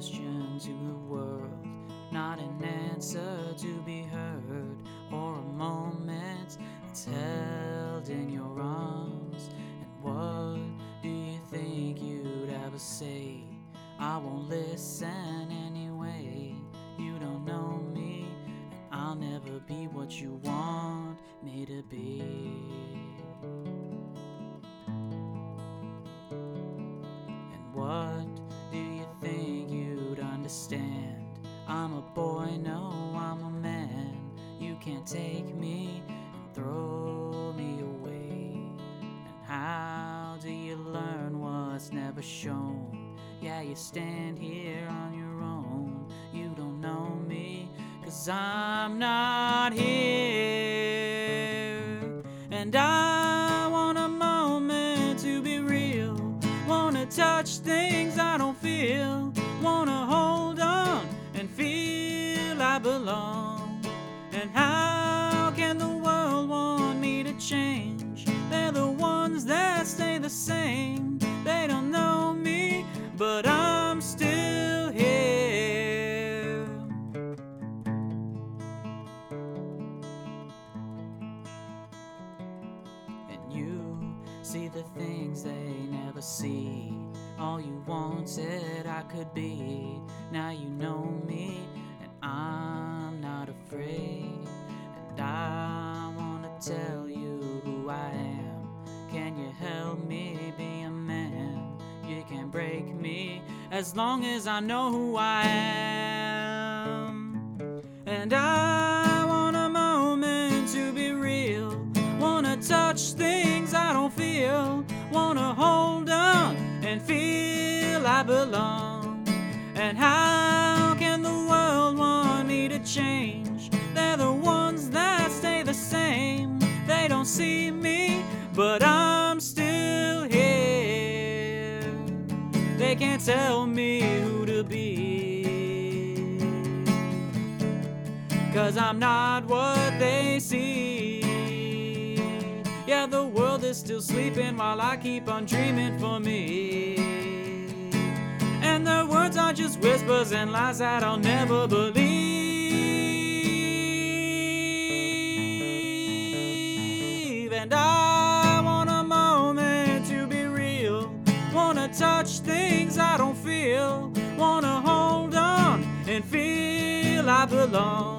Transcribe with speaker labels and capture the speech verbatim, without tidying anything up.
Speaker 1: question to the world, not an answer to be heard, or a moment that's held in your arms. And what do you think you'd ever say? I won't listen anyway. You don't know me, and I'll never be what you want me to be. And what do you think you'd understand? I'm a boy, no, I'm a man. You can't take me and throw me away. And how do you learn what's never shown? Yeah, you stand here on your own. You don't know me, 'cause I'm not here. And I want a moment to be real. Wanna touch things I don't feel. Wanna hold on and feel I belong. And how can the world want me to change? They're the ones that stay the same. They don't know me, but I'm still here. And you see the things they never see. All you wanted I could be. Now you know me, and I'm not afraid. And I wanna tell you who I am. Can you help me be a man? You can't break me as long as I know who I am. And I want a moment to be real. Wanna touch things I don't feel. Wanna hold on and feel I belong. And how can the world want me to change? They're the ones that stay the same. They don't see me, but I'm still here. They can't tell me who to be, 'cause I'm not what they see. Yeah, the world is still sleeping while I keep on dreaming for me. And their words are just whispers and lies that I'll never believe. And I want a moment to be real. Wanna touch things I don't feel. Wanna hold on and feel I belong.